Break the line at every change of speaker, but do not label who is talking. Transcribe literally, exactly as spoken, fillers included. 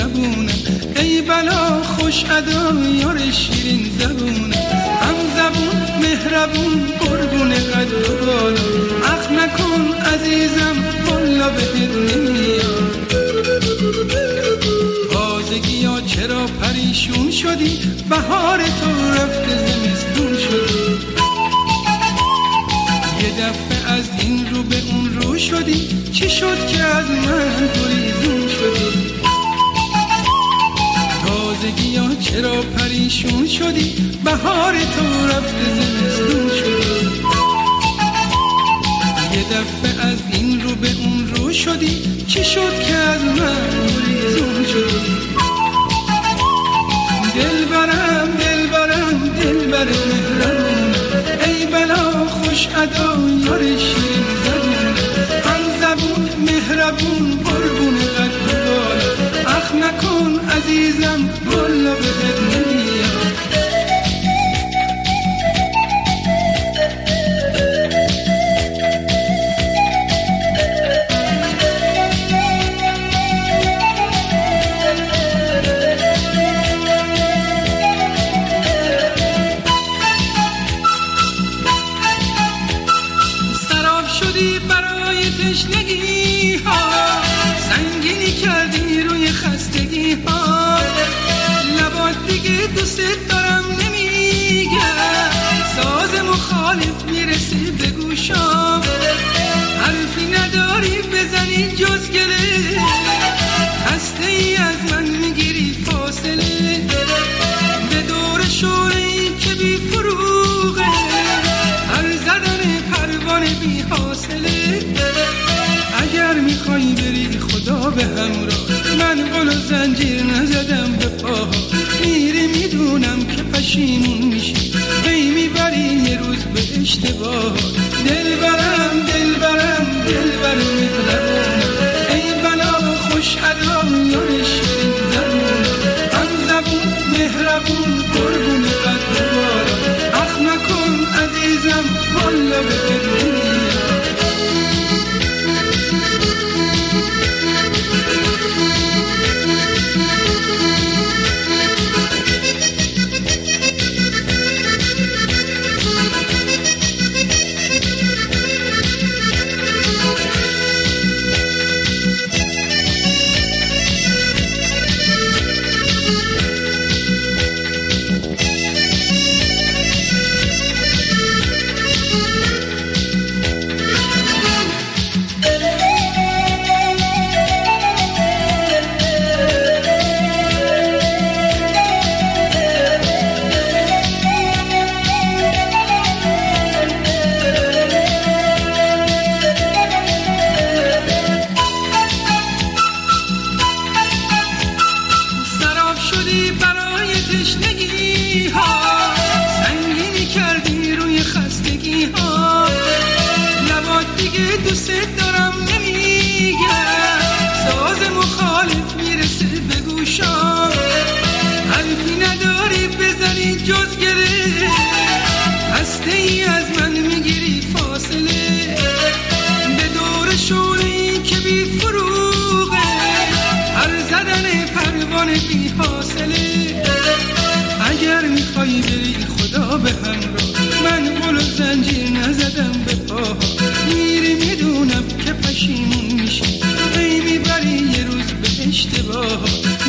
مهربونه، ای بلا خوش ادا یار شیرین زبونه، هم زبون مهربون قربون قد و بالا، اخ نکن عزیزم والا بهت نمیاد. تازگی ها چرا پریشون شدی، بهار تو رفته زمستون شدی، یه دفعه از این رو به اون رو شدی، چی شد که از من گریزون شدی؟ تازگی ها چرا پریشون شدی، بهار تو رفته زمستون شدی، یه دفعه از این رو به اون رو شدی، چی شد که از من گریزون شدی؟ دل برم دل برم دل برم مهربونه، ای بلا خوش ادا یار شیرین زبونه، هم زبون مهربون قربون قد و بالا، اخ نکن عزیزم والا بهت نمیاد. تشنگی ها سنگینی کردی روی خستگی ها، لبات دیگه دوست دارم نمیگه، ساز مخالف میرسه به گوشام، حرفی نداری بزنی جز گله، خسته ای از من میگیری فاصله، به دور شوری که بی فروغه، هر زدن پروانه بی حاصله، اگر میخوایی بری خدا به همراه، من قل و زنجیر نزدم به پاها، میری میدونم که پشیمون میشی، هی میبری یه روز به اشتباه. دل برم دل برم دل برم مهربونه، ای بلا خوش ادا یار شیرین زبونه، هم زبون مهربون قربون قد و بالا، اخ نکن عزیزم والا بهت نمیاد. تشنگی ها سنگینی کردی روی خستگی ها، لبات دیگه دوست دارم نمیگه، ساز مخالف میرسه به گوشام، حرفی نداری بزنی جز گله، خسته ای از من میگیری فاصله، به دور شوری که بی فروغه، هر زدن پروانه بی حاصله، اگر میخوایی بری خدا به همراه، من قل و زنجیر نزدم به پاها، میری میدونم که پشیمون میشی، هی میبری یه روز به اشتباه.